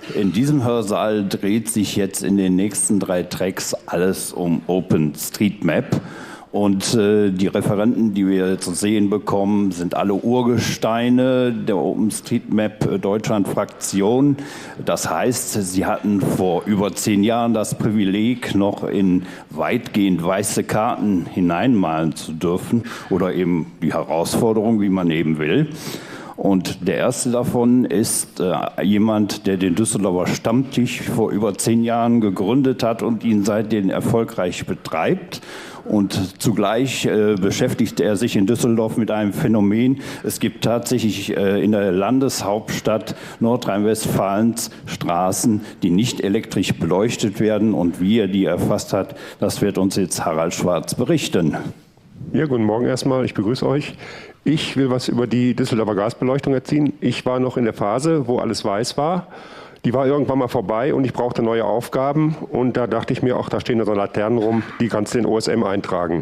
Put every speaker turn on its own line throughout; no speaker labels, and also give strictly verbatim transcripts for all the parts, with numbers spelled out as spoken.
In diesem Hörsaal dreht sich jetzt in den nächsten drei Tracks alles um OpenStreetMap. Und äh, die Referenten, die wir jetzt zu sehen bekommen, sind alle Urgesteine der OpenStreetMap Deutschland-Fraktion. Das heißt, sie hatten vor über zehn Jahren das Privileg, noch in weitgehend weiße Karten hineinmalen zu dürfen oder eben die Herausforderung, wie man eben will. Und der erste davon ist äh, jemand, der den Düsseldorfer Stammtisch vor über zehn Jahren gegründet hat und ihn seitdem erfolgreich betreibt. Und zugleich äh, beschäftigt er sich in Düsseldorf mit einem Phänomen. Es gibt tatsächlich äh, in der Landeshauptstadt Nordrhein-Westfalens Straßen, die nicht elektrisch beleuchtet werden. Und wie er die erfasst hat, das wird uns jetzt Harald Schwarz berichten.
Ja, guten Morgen erstmal. Ich begrüße euch. Ich will was über die Düsseldorfer Gasbeleuchtung erzählen. Ich war noch in der Phase, wo alles weiß war. Die war irgendwann mal vorbei und ich brauchte neue Aufgaben. Und da dachte ich mir, ach, da stehen so Laternen rum, die kannst du in O S M eintragen.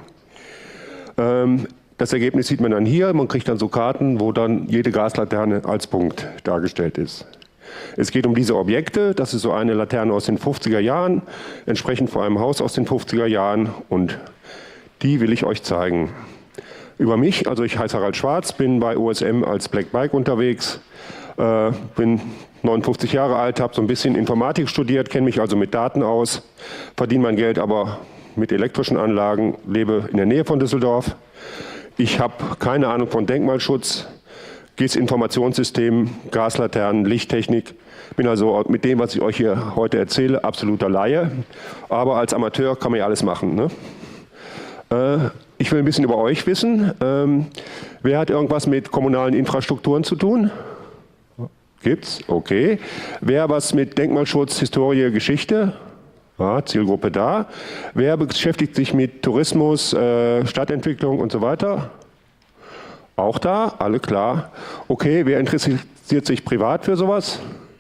Ähm, das Ergebnis sieht man dann hier. Man kriegt dann so Karten, wo dann jede Gaslaterne als Punkt dargestellt ist. Es geht um diese Objekte. Das ist so eine Laterne aus den fünfziger Jahren, entsprechend vor einem Haus aus den fünfziger Jahren. Und die will ich euch zeigen. Über mich, also ich heiße Harald Schwarz, bin bei O S M als Black Bike unterwegs, äh, bin neunundfünfzig Jahre alt, habe so ein bisschen Informatik studiert, kenne mich also mit Daten aus, verdiene mein Geld aber mit elektrischen Anlagen, lebe in der Nähe von Düsseldorf. Ich habe keine Ahnung von Denkmalschutz, G I S-Informationssystemen, Gaslaternen, Lichttechnik. Bin also mit dem, was ich euch hier heute erzähle, absoluter Laie. Aber als Amateur kann man ja alles machen, ne? Äh, Ich will ein bisschen über euch wissen. Ähm, wer hat irgendwas mit kommunalen Infrastrukturen zu tun? Gibt's? Okay. Wer was mit Denkmalschutz, Historie, Geschichte? Ja, Zielgruppe da. Wer beschäftigt sich mit Tourismus, äh, Stadtentwicklung und so weiter? Auch da, alle klar. Okay, wer interessiert sich privat für sowas?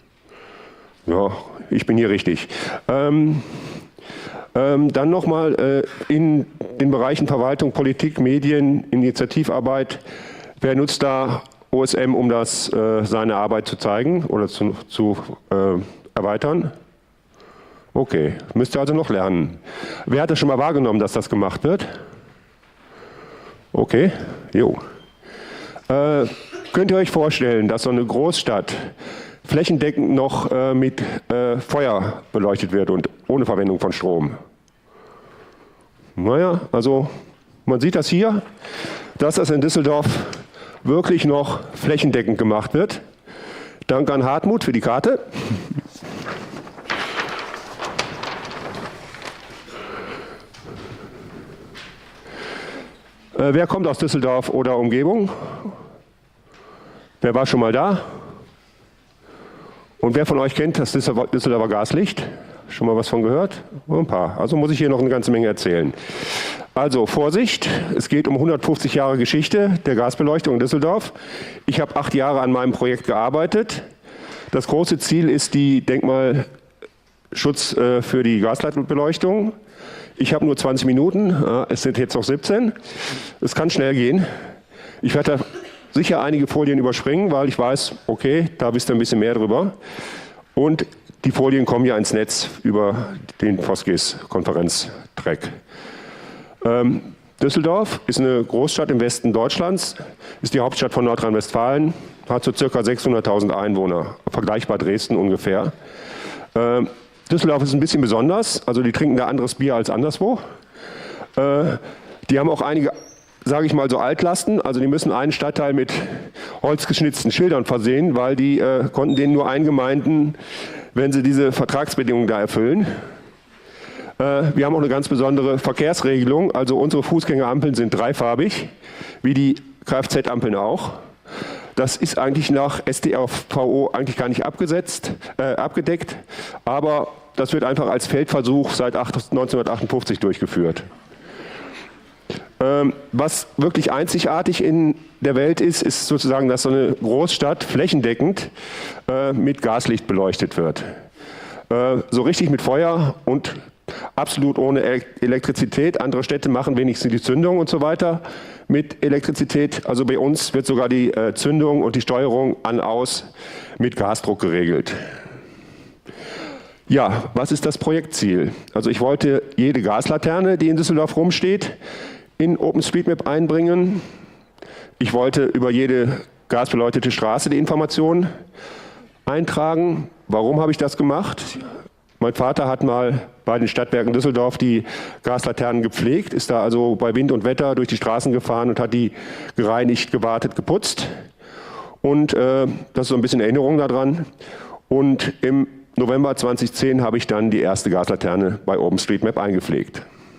Ja, ich bin hier richtig. Ähm, Ähm, dann nochmal äh, in den Bereichen Verwaltung, Politik, Medien, Initiativarbeit. Wer nutzt da O S M, um das, äh, seine Arbeit zu zeigen oder zu, zu äh, erweitern? Okay, müsst ihr also noch lernen. Wer hat das schon mal wahrgenommen, dass das gemacht wird? Okay, jo. Äh, könnt ihr euch vorstellen, dass so eine Großstadt flächendeckend noch äh, mit äh, Feuer beleuchtet wird und ohne Verwendung von Strom? Naja, also man sieht das hier, dass das in Düsseldorf wirklich noch flächendeckend gemacht wird. Danke an Hartmut für die Karte. Äh, wer kommt aus Düsseldorf oder Umgebung? Wer war schon mal da? Und wer von euch kennt das Düsseldorfer Gaslicht? Schon mal was von gehört? Ein paar. Also muss ich hier noch eine ganze Menge erzählen. Also Vorsicht, es geht um hundertfünfzig Jahre Geschichte der Gasbeleuchtung in Düsseldorf. Ich habe acht Jahre an meinem Projekt gearbeitet. Das große Ziel ist die Denkmalschutz äh, für die Gasleitbeleuchtung. Ich habe nur zwanzig Minuten, äh, es sind jetzt noch siebzehn. Es kann schnell gehen. Ich werde da sicher einige Folien überspringen, weil ich weiß, okay, da wisst ihr ein bisschen mehr drüber. Und die Folien kommen ja ins Netz über den Foskis-Konferenztrack. Ähm, Düsseldorf ist eine Großstadt im Westen Deutschlands, ist die Hauptstadt von Nordrhein-Westfalen, hat so circa sechshunderttausend Einwohner, vergleichbar Dresden ungefähr. Ähm, Düsseldorf ist ein bisschen besonders, also die trinken da anderes Bier als anderswo. Äh, die haben auch einige, sage ich mal, so Altlasten, also die müssen einen Stadtteil mit holzgeschnitzten Schildern versehen, weil die äh, konnten denen nur eingemeinden, wenn sie diese Vertragsbedingungen da erfüllen. Äh, wir haben auch eine ganz besondere Verkehrsregelung, also unsere Fußgängerampeln sind dreifarbig, wie die Kfz-Ampeln auch. Das ist eigentlich nach S D R V O eigentlich gar nicht abgesetzt, äh, abgedeckt, aber das wird einfach als Feldversuch seit neunzehnhundertachtundfünfzig durchgeführt. Ähm, was wirklich einzigartig in der Welt ist, ist sozusagen, dass so eine Großstadt flächendeckend äh, mit Gaslicht beleuchtet wird. Äh, so richtig mit Feuer und absolut ohne Elektrizität. Andere Städte machen wenigstens die Zündung und so weiter mit Elektrizität. Also bei uns wird sogar die äh, Zündung und die Steuerung an-aus mit Gasdruck geregelt. Ja, was ist das Projektziel? Also ich wollte jede Gaslaterne, die in Düsseldorf rumsteht, in OpenStreetMap einbringen. Ich wollte über jede gasbeleuchtete Straße die Informationen eintragen. Warum habe ich das gemacht? Mein Vater hat mal bei den Stadtwerken Düsseldorf die Gaslaternen gepflegt, ist da also bei Wind und Wetter durch die Straßen gefahren und hat die gereinigt, gewartet, geputzt. Und äh, das ist so ein bisschen Erinnerung daran. Und im November zweitausendzehn habe ich dann die erste Gaslaterne bei OpenStreetMap eingepflegt.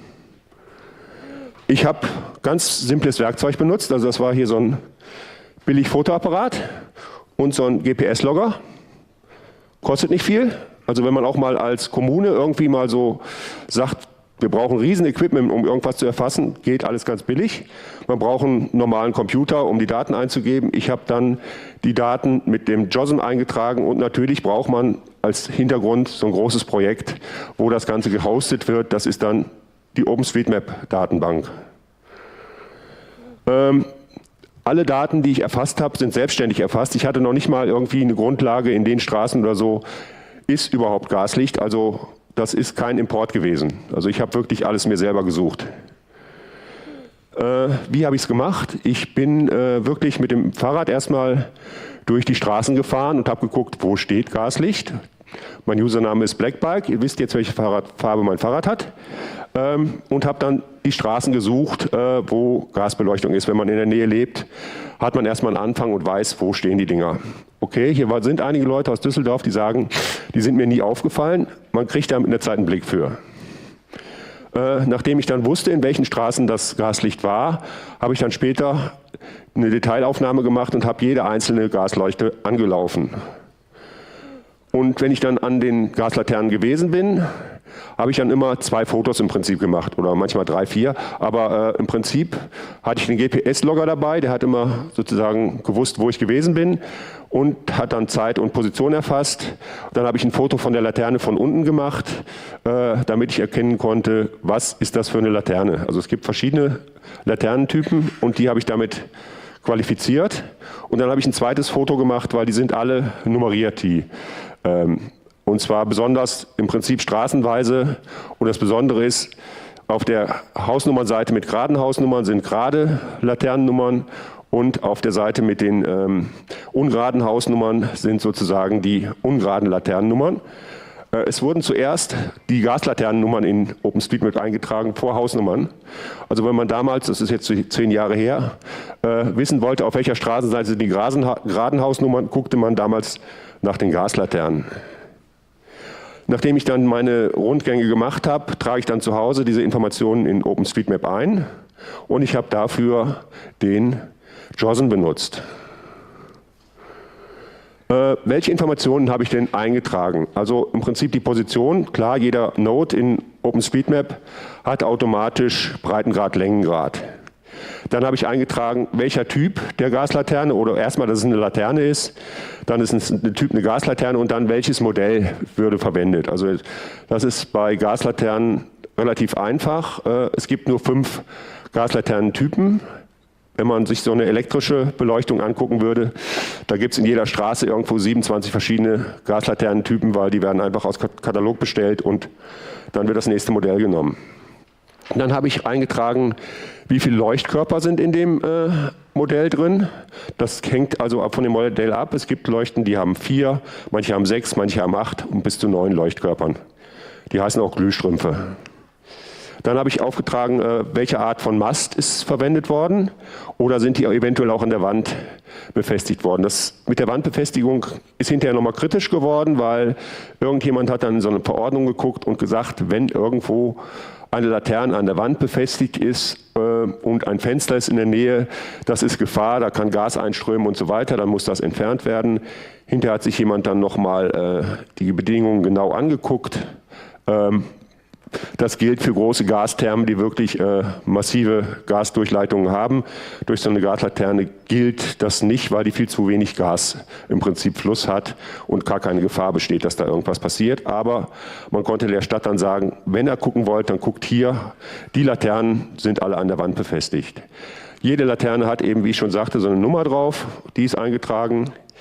Ich habe ganz simples Werkzeug benutzt, also das war hier so ein billig Fotoapparat und so ein G P S-Logger. Kostet nicht viel. Also wenn man auch mal als Kommune irgendwie mal so sagt, wir brauchen riesen Equipment, um irgendwas zu erfassen, geht alles ganz billig. Man braucht einen normalen Computer, um die Daten einzugeben. Ich habe dann die Daten mit dem J O S M eingetragen und natürlich braucht man als Hintergrund so ein großes Projekt, wo das Ganze gehostet wird. Das ist dann die OpenStreetMap-Datenbank. Ähm, alle Daten, die ich erfasst habe, sind selbstständig erfasst. Ich hatte noch nicht mal irgendwie eine Grundlage in den Straßen oder so, ist überhaupt Gaslicht. Also das ist kein Import gewesen. Also ich habe wirklich alles mir selber gesucht. Äh, wie habe ich es gemacht? Ich bin äh, wirklich mit dem Fahrrad erstmal durch die Straßen gefahren und habe geguckt, wo steht Gaslicht. Mein Username ist Blackbike. Ihr wisst jetzt, welche Fahrrad, Farbe mein Fahrrad hat. Ähm, und habe dann die Straßen gesucht, äh, wo Gasbeleuchtung ist. Wenn man in der Nähe lebt, hat man erstmal einen Anfang und weiß, wo stehen die Dinger. Okay, hier sind einige Leute aus Düsseldorf, die sagen, die sind mir nie aufgefallen. Man kriegt da mit einer Zeit einen Blick für. Äh, nachdem ich dann wusste, in welchen Straßen das Gaslicht war, habe ich dann später eine Detailaufnahme gemacht und habe jede einzelne Gasleuchte angelaufen. Und wenn ich dann an den Gaslaternen gewesen bin, habe ich dann immer zwei Fotos im Prinzip gemacht oder manchmal drei, vier. Aber äh, im Prinzip hatte ich den G P S-Logger dabei, der hat immer sozusagen gewusst, wo ich gewesen bin und hat dann Zeit und Position erfasst. Dann habe ich ein Foto von der Laterne von unten gemacht, äh, damit ich erkennen konnte, was ist das für eine Laterne. Also es gibt verschiedene Laternentypen und die habe ich damit qualifiziert. Und dann habe ich ein zweites Foto gemacht, weil die sind alle nummeriert, die ähm, und zwar besonders im Prinzip straßenweise. Und das Besondere ist, auf der Hausnummernseite mit geraden Hausnummern sind gerade Laternennummern und auf der Seite mit den ähm, ungeraden Hausnummern sind sozusagen die ungeraden Laternennummern. Äh, es wurden zuerst die Gaslaternennummern in OpenStreetMap eingetragen vor Hausnummern. Also wenn man damals, das ist jetzt zehn Jahre her, äh, wissen wollte, auf welcher Straßenseite sind die geraden Hausnummern, guckte man damals nach den Gaslaternen. Nachdem ich dann meine Rundgänge gemacht habe, trage ich dann zu Hause diese Informationen in OpenStreetMap ein und ich habe dafür den J O S M benutzt. Äh, welche Informationen habe ich denn eingetragen? Also im Prinzip die Position, klar, jeder Node in OpenStreetMap hat automatisch Breitengrad, Längengrad. Dann habe ich eingetragen, welcher Typ der Gaslaterne oder erstmal, dass es eine Laterne ist, dann ist es ein Typ eine Gaslaterne und dann welches Modell würde verwendet. Also das ist bei Gaslaternen relativ einfach. Es gibt nur fünf Gaslaternentypen. Wenn man sich so eine elektrische Beleuchtung angucken würde, da gibt es in jeder Straße irgendwo siebenundzwanzig verschiedene Gaslaternentypen, weil die werden einfach aus Katalog bestellt und dann wird das nächste Modell genommen. Und dann habe ich eingetragen, wie viele Leuchtkörper sind in dem äh, Modell drin. Das hängt also von dem Modell ab. Es gibt Leuchten, die haben vier, manche haben sechs, manche haben acht und bis zu neun Leuchtkörpern. Die heißen auch Glühstrümpfe. Dann habe ich aufgetragen, äh, welche Art von Mast ist verwendet worden oder sind die eventuell auch an der Wand befestigt worden. Das mit der Wandbefestigung ist hinterher nochmal kritisch geworden, weil irgendjemand hat dann in so eine Verordnung geguckt und gesagt, wenn irgendwo eine Laterne an der Wand befestigt ist äh, und ein Fenster ist in der Nähe, das ist Gefahr, da kann Gas einströmen und so weiter, dann muss das entfernt werden. Hinterher hat sich jemand dann nochmal äh, die Bedingungen genau angeguckt. Ähm, Das gilt für große Gasthermen, die wirklich äh, massive Gasdurchleitungen haben. Durch so eine Gaslaterne gilt das nicht, weil die viel zu wenig Gas im Prinzip Fluss hat und gar keine Gefahr besteht, dass da irgendwas passiert. Aber man konnte der Stadt dann sagen, wenn ihr gucken wollt, dann guckt hier, die Laternen sind alle an der Wand befestigt. Jede Laterne hat eben, wie ich schon sagte, so eine Nummer drauf, die ist eingetragen.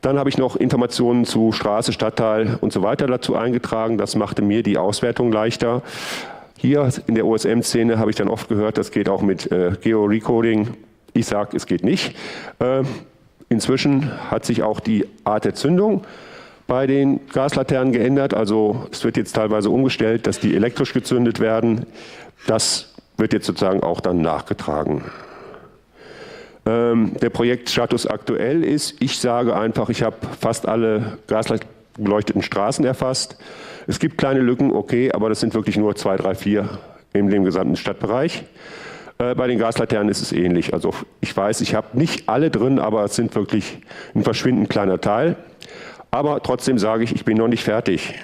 Dann habe ich noch Informationen zu Straße, Stadtteil und so weiter dazu eingetragen. Das machte mir die Auswertung leichter. Hier in der O S M-Szene habe ich dann oft gehört, das geht auch mit äh, Geo-Recoding. Ich sage, es geht nicht. Äh, inzwischen hat sich auch die Art der Zündung bei den Gaslaternen geändert. Also es wird jetzt teilweise umgestellt, dass die elektrisch gezündet werden. Das wird jetzt sozusagen auch dann nachgetragen. Ähm, der Projektstatus aktuell ist, ich sage einfach, ich habe fast alle gasbeleuchteten Straßen erfasst. Es gibt kleine Lücken, okay, aber das sind wirklich nur zwei, drei, vier in dem gesamten Stadtbereich. Äh, bei den Gaslaternen ist es ähnlich. Also ich weiß, ich habe nicht alle drin, aber es sind wirklich ein verschwindend kleiner Teil. Aber trotzdem sage ich, ich bin noch nicht fertig.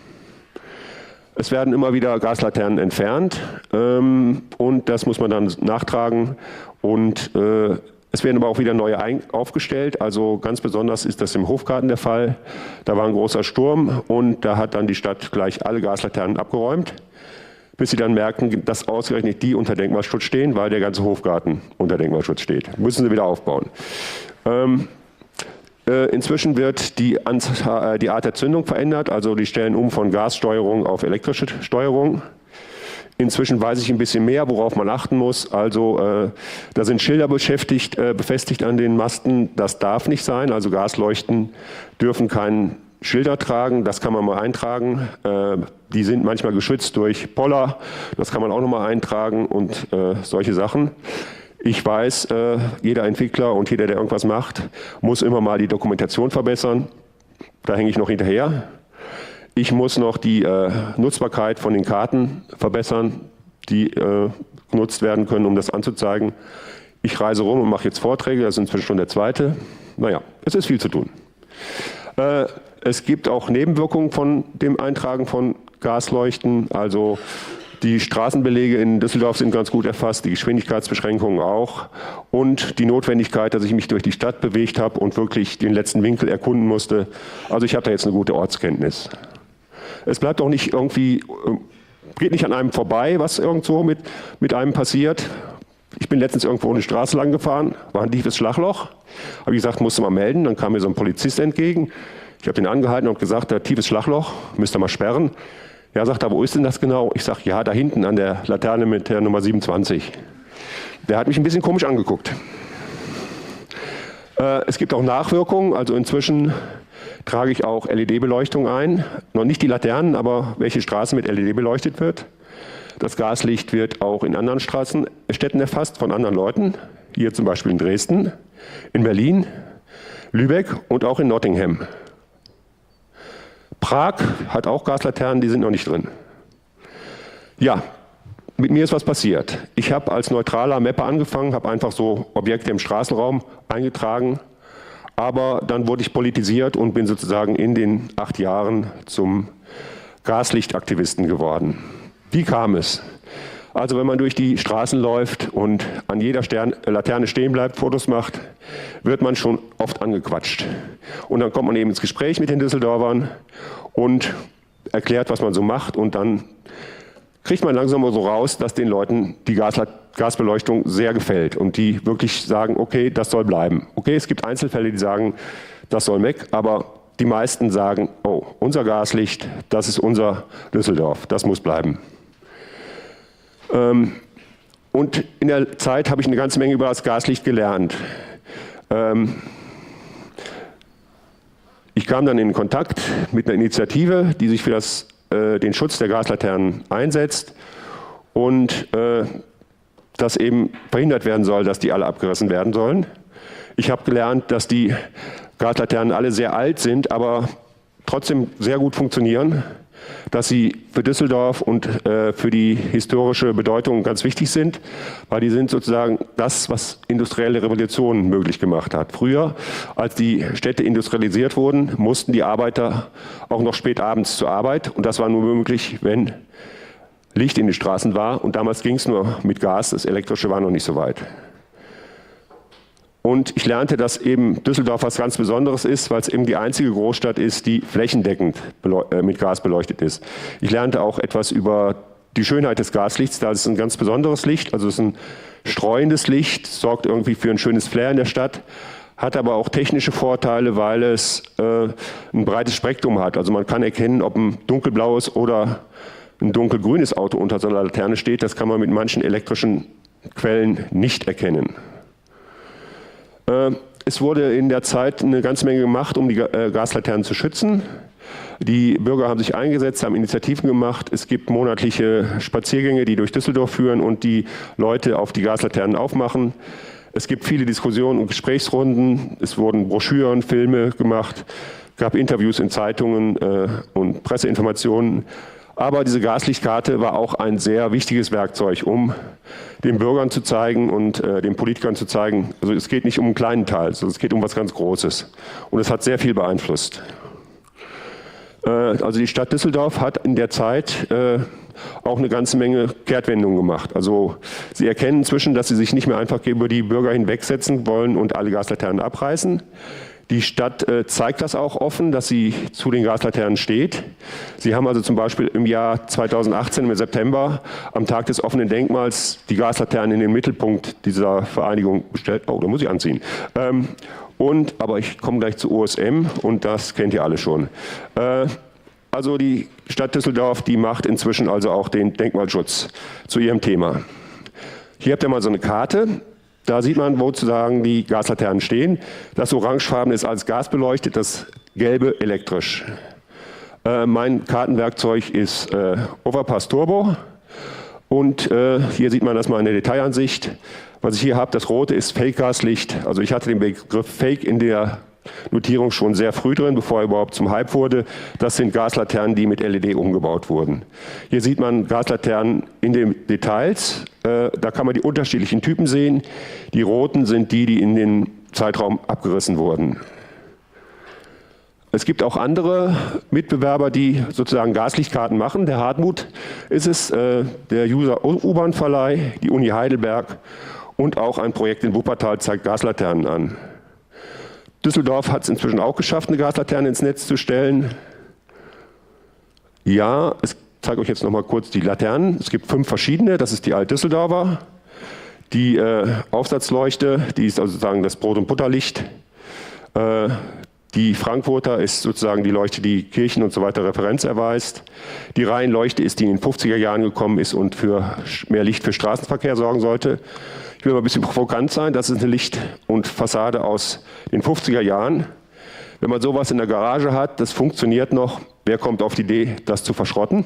Es werden immer wieder Gaslaternen entfernt ähm, und das muss man dann nachtragen. Und äh, es werden aber auch wieder neue ein aufgestellt. Also ganz besonders ist das im Hofgarten der Fall. Da war ein großer Sturm und da hat dann die Stadt gleich alle Gaslaternen abgeräumt, bis sie dann merken, dass ausgerechnet die unter Denkmalschutz stehen, weil der ganze Hofgarten unter Denkmalschutz steht. Müssen sie wieder aufbauen. Ähm, Inzwischen wird die, die Art der Zündung verändert, also die stellen um von Gassteuerung auf elektrische Steuerung. Inzwischen weiß ich ein bisschen mehr, worauf man achten muss. Also äh, da sind Schilder beschäftigt, äh, befestigt an den Masten. Das darf nicht sein. Also Gasleuchten dürfen keinen Schilder tragen. Das kann man mal eintragen. Äh, die sind manchmal geschützt durch Poller. Das kann man auch noch mal eintragen und äh, solche Sachen. Ich weiß, äh, jeder Entwickler und jeder, der irgendwas macht, muss immer mal die Dokumentation verbessern. Da hänge ich noch hinterher. Ich muss noch die äh, Nutzbarkeit von den Karten verbessern, die äh, genutzt werden können, um das anzuzeigen. Ich reise rum und mache jetzt Vorträge, das ist inzwischen schon der zweite. Naja, es ist viel zu tun. Äh, es gibt auch Nebenwirkungen von dem Eintragen von Gasleuchten, also die Straßenbelege in Düsseldorf sind ganz gut erfasst, die Geschwindigkeitsbeschränkungen auch und die Notwendigkeit, dass ich mich durch die Stadt bewegt habe und wirklich den letzten Winkel erkunden musste. Also ich habe da jetzt eine gute Ortskenntnis. Es bleibt auch nicht irgendwie, geht nicht an einem vorbei, was irgendwo mit, mit einem passiert. Ich bin letztens irgendwo eine Straße lang gefahren, war ein tiefes Schlagloch. Habe ich gesagt, musst du mal melden, dann kam mir so ein Polizist entgegen. Ich habe den angehalten und gesagt, da tiefes Schlagloch, müsst ihr mal sperren. Ja, sagt er, wo ist denn das genau? Ich sage, ja, da hinten an der Laterne mit der Nummer siebenundzwanzig. Der hat mich ein bisschen komisch angeguckt. Äh, es gibt auch Nachwirkungen, also inzwischen trage ich auch L E D-Beleuchtung ein. Noch nicht die Laternen, aber welche Straße mit L E D beleuchtet wird. Das Gaslicht wird auch in anderen Straßenstädten erfasst von anderen Leuten. Hier zum Beispiel in Dresden, in Berlin, Lübeck und auch in Nottingham. Prag hat auch Gaslaternen, die sind noch nicht drin. Ja, mit mir ist was passiert. Ich habe als neutraler Mapper angefangen, habe einfach so Objekte im Straßenraum eingetragen, aber dann wurde ich politisiert und bin sozusagen in den acht Jahren zum Gaslichtaktivisten geworden. Wie kam es? Also wenn man durch die Straßen läuft und an jeder Stern Laterne stehen bleibt, Fotos macht, wird man schon oft angequatscht. Und dann kommt man eben ins Gespräch mit den Düsseldorfern und erklärt, was man so macht. Und dann kriegt man langsam so raus, dass den Leuten die Gas Gasbeleuchtung sehr gefällt und die wirklich sagen, okay, das soll bleiben. Okay, es gibt Einzelfälle, die sagen, das soll weg, aber die meisten sagen, oh, unser Gaslicht, das ist unser Düsseldorf, das muss bleiben. Ähm, und in der Zeit habe ich eine ganze Menge über das Gaslicht gelernt. Ähm, ich kam dann in Kontakt mit einer Initiative, die sich für das, äh, den Schutz der Gaslaternen einsetzt und äh, dass eben verhindert werden soll, dass die alle abgerissen werden sollen. Ich habe gelernt, dass die Gaslaternen alle sehr alt sind, aber trotzdem sehr gut funktionieren, dass sie für Düsseldorf und äh, für die historische Bedeutung ganz wichtig sind, weil die sind sozusagen das, was industrielle Revolution möglich gemacht hat. Früher, als die Städte industrialisiert wurden, mussten die Arbeiter auch noch spät abends zur Arbeit und das war nur möglich, wenn Licht in den Straßen war und damals ging es nur mit Gas, das Elektrische war noch nicht so weit. Und ich lernte, dass eben Düsseldorf was ganz Besonderes ist, weil es eben die einzige Großstadt ist, die flächendeckend mit Gas beleuchtet ist. Ich lernte auch etwas über die Schönheit des Gaslichts. Da ist es ein ganz besonderes Licht, also es ist ein streuendes Licht, sorgt irgendwie für ein schönes Flair in der Stadt, hat aber auch technische Vorteile, weil es äh, ein breites Spektrum hat. Also man kann erkennen, ob ein dunkelblaues oder ein dunkelgrünes Auto unter so einer Laterne steht. Das kann man mit manchen elektrischen Quellen nicht erkennen. Äh, es wurde in der Zeit eine ganze Menge gemacht, um die äh, Gaslaternen zu schützen. Die Bürger haben sich eingesetzt, haben Initiativen gemacht. Es gibt monatliche Spaziergänge, die durch Düsseldorf führen und die Leute auf die Gaslaternen aufmachen. Es gibt viele Diskussionen und Gesprächsrunden. Es wurden Broschüren, Filme gemacht, gab Interviews in Zeitungen äh, und Presseinformationen. Aber diese Gaslichtkarte war auch ein sehr wichtiges Werkzeug, um den Bürgern zu zeigen und äh, den Politikern zu zeigen, also es geht nicht um einen kleinen Teil, sondern es geht um was ganz Großes. Und es hat sehr viel beeinflusst. Äh, also die Stadt Düsseldorf hat in der Zeit äh, auch eine ganze Menge Kehrtwendungen gemacht. Also sie erkennen inzwischen, dass sie sich nicht mehr einfach über die Bürger hinwegsetzen wollen und alle Gaslaternen abreißen. Die Stadt äh, zeigt das auch offen, dass sie zu den Gaslaternen steht. Sie haben also zum Beispiel im Jahr zweitausendachtzehn, im September, am Tag des offenen Denkmals, die Gaslaternen in den Mittelpunkt dieser Vereinigung gestellt. Oh, da muss ich anziehen. Ähm, und, aber ich komme gleich zu O S M und das kennt ihr alle schon. Äh, also die Stadt Düsseldorf, die macht inzwischen also auch den Denkmalschutz zu ihrem Thema. Hier habt ihr mal so eine Karte. Da sieht man, wo sozusagen die Gaslaternen stehen. Das Orangefarben ist als Gas beleuchtet, das Gelbe elektrisch. Äh, mein Kartenwerkzeug ist äh, Overpass Turbo. Und äh, hier sieht man das mal in der Detailansicht. Was ich hier habe, das Rote ist Fake-Gaslicht. Also ich hatte den Begriff Fake in der Notierung schon sehr früh drin, bevor er überhaupt zum Hype wurde. Das sind Gaslaternen, die mit L E D umgebaut wurden. Hier sieht man Gaslaternen in den Details. Äh, da kann man die unterschiedlichen Typen sehen. Die roten sind die, die in den Zeitraum abgerissen wurden. Es gibt auch andere Mitbewerber, die sozusagen Gaslichtkarten machen. Der Hartmut ist es, äh, der User U-Bahn-Verleih, die Uni Heidelberg und auch ein Projekt in Wuppertal zeigt Gaslaternen an. Düsseldorf hat es inzwischen auch geschafft, eine Gaslaterne ins Netz zu stellen. Ja, ich zeige euch jetzt noch mal kurz die Laternen. Es gibt fünf verschiedene, das ist die Alt-Düsseldorfer. Die äh, Aufsatzleuchte, die ist also sozusagen das Brot- und Butterlicht. Äh, die Frankfurter ist sozusagen die Leuchte, die Kirchen und so weiter Referenz erweist. Die Rheinleuchte ist die in den fünfziger Jahren gekommen ist und für mehr Licht für Straßenverkehr sorgen sollte. Ich will mal ein bisschen provokant sein, das ist eine Licht- und Fassade aus den fünfziger Jahren. Wenn man sowas in der Garage hat, das funktioniert noch, wer kommt auf die Idee, das zu verschrotten?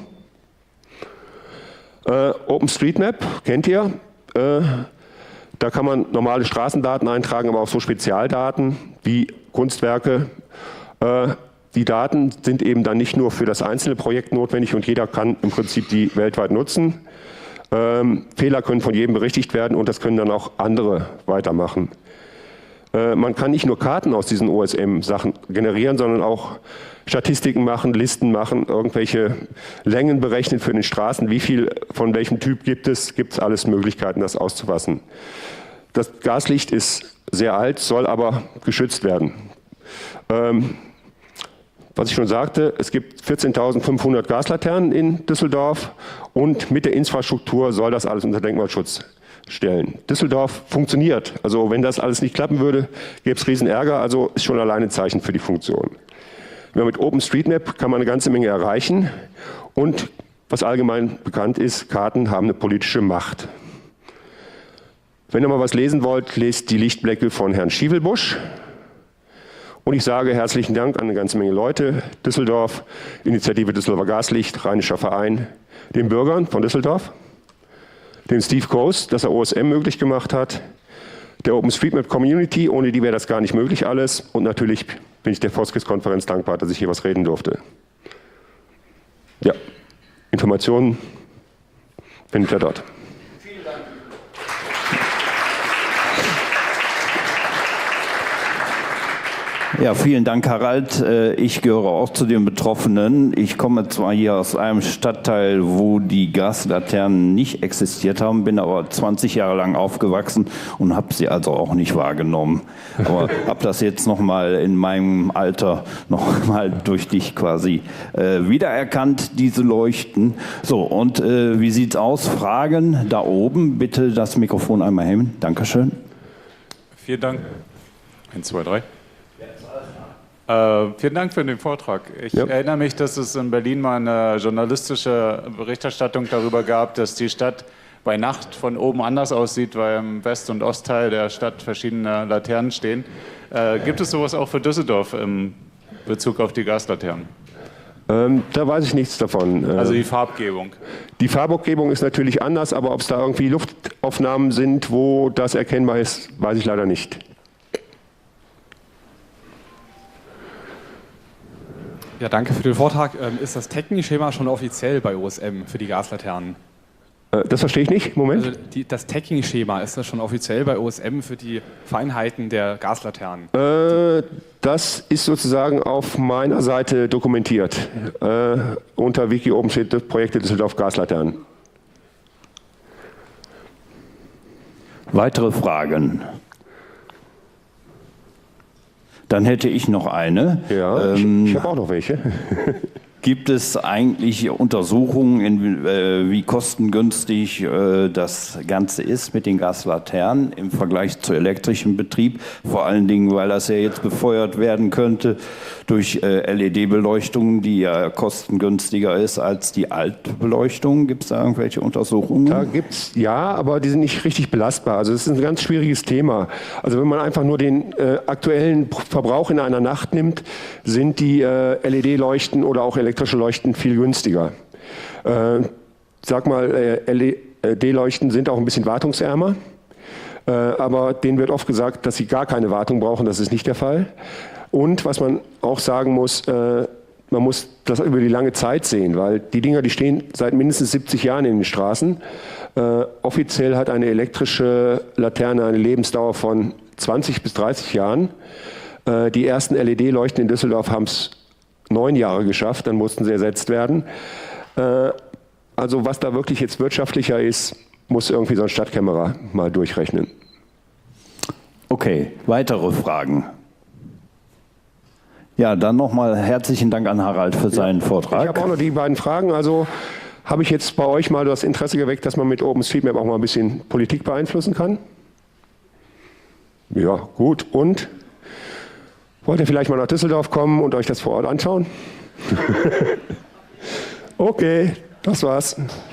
Äh, OpenStreetMap, kennt ihr? Äh, da kann man normale Straßendaten eintragen, aber auch so Spezialdaten wie Kunstwerke. Äh, die Daten sind eben dann nicht nur für das einzelne Projekt notwendig und jeder kann im Prinzip die weltweit nutzen. Ähm, Fehler können von jedem berichtigt werden und das können dann auch andere weitermachen. Äh, man kann nicht nur Karten aus diesen O S M-Sachen generieren, sondern auch Statistiken machen, Listen machen, irgendwelche Längen berechnen für den Straßen. Wie viel von welchem Typ gibt es? Gibt es alles Möglichkeiten, das auszufassen. Das Gaslicht ist sehr alt, soll aber geschützt werden. Ähm, Was ich schon sagte, es gibt vierzehntausendfünfhundert Gaslaternen in Düsseldorf und mit der Infrastruktur soll das alles unter Denkmalschutz stellen. Düsseldorf funktioniert. Also wenn das alles nicht klappen würde, gäbe es riesen Ärger. Also ist schon alleine ein Zeichen für die Funktion. Ja, mit OpenStreetMap kann man eine ganze Menge erreichen und was allgemein bekannt ist, Karten haben eine politische Macht. Wenn ihr mal was lesen wollt, lest die Lichtblecke von Herrn Schievelbusch. Und ich sage herzlichen Dank an eine ganze Menge Leute, Düsseldorf, Initiative Düsseldorfer Gaslicht, Rheinischer Verein, den Bürgern von Düsseldorf, dem Steve Coast, dass er O S M möglich gemacht hat, der OpenStreetMap Community, ohne die wäre das gar nicht möglich alles. Und natürlich bin ich der Foskis-Konferenz dankbar, dass ich hier was reden durfte. Ja, Informationen findet ihr dort.
Ja, vielen Dank, Harald. Ich gehöre auch zu den Betroffenen. Ich komme zwar hier aus einem Stadtteil, wo die Gaslaternen nicht existiert haben, bin aber zwanzig Jahre lang aufgewachsen und habe sie also auch nicht wahrgenommen. Aber habe das jetzt noch mal in meinem Alter noch mal durch dich quasi äh, wiedererkannt, diese Leuchten. So, und äh, wie sieht's aus? Fragen da oben. Bitte das Mikrofon einmal heben. Dankeschön.
Vielen Dank. Eins, zwei, drei. Äh, vielen Dank für den Vortrag. Ich ja. erinnere mich, dass es in Berlin mal eine journalistische Berichterstattung darüber gab, dass die Stadt bei Nacht von oben anders aussieht, weil im West- und Ostteil der Stadt verschiedene Laternen stehen. Äh, gibt es sowas auch für Düsseldorf im Bezug auf die Gaslaternen?
Ähm, da weiß ich nichts davon.
Also die Farbgebung?
Die Farbgebung ist natürlich anders, aber ob es da irgendwie Luftaufnahmen sind, wo das erkennbar ist, weiß ich leider nicht.
Ja, danke für den Vortrag. Ähm, ist das Tagging-Schema schon offiziell bei O S M für die Gaslaternen?
Das verstehe ich nicht. Moment.
Also die, das Tagging-Schema, ist das schon offiziell bei O S M für die Feinheiten der Gaslaternen?
Äh, das ist sozusagen auf meiner Seite dokumentiert. Äh, unter Wiki oben steht Projekte Düsseldorf Gaslaternen.
Weitere Fragen? Dann hätte ich noch eine.
Ja, ähm, ich, ich habe auch noch welche.
Gibt es eigentlich Untersuchungen, in, äh, wie kostengünstig äh, das Ganze ist mit den Gaslaternen im Vergleich zu elektrischem Betrieb? Vor allen Dingen, weil das ja jetzt befeuert werden könnte durch äh, L E D-Beleuchtung, die ja kostengünstiger ist als die Altbeleuchtung. Gibt es da irgendwelche Untersuchungen?
Da gibt es, ja, aber die sind nicht richtig belastbar. Also es ist ein ganz schwieriges Thema. Also wenn man einfach nur den äh, aktuellen Verbrauch in einer Nacht nimmt, sind die äh, L E D-Leuchten oder auch elektrische Leuchten viel günstiger. Äh, sag mal, äh, L E D-Leuchten sind auch ein bisschen wartungsärmer, äh, aber denen wird oft gesagt, dass sie gar keine Wartung brauchen. Das ist nicht der Fall. Und was man auch sagen muss, äh, man muss das über die lange Zeit sehen, weil die Dinger, die stehen seit mindestens siebzig Jahren in den Straßen. Äh, offiziell hat eine elektrische Laterne eine Lebensdauer von zwanzig bis dreißig Jahren. Äh, die ersten L E D-Leuchten in Düsseldorf haben es neun Jahre geschafft, dann mussten sie ersetzt werden. Äh, also was da wirklich jetzt wirtschaftlicher ist, muss irgendwie so ein Stadtkämmerer mal durchrechnen.
Okay, weitere Fragen? Ja, dann nochmal herzlichen Dank an Harald für seinen
ja,
Vortrag.
Ich habe auch noch die beiden Fragen. Also habe ich jetzt bei euch mal das Interesse geweckt, dass man mit OpenStreetMap auch mal ein bisschen Politik beeinflussen kann? Ja, gut. Und? Wollt ihr vielleicht mal nach Düsseldorf kommen und euch das vor Ort anschauen? Okay, das war's.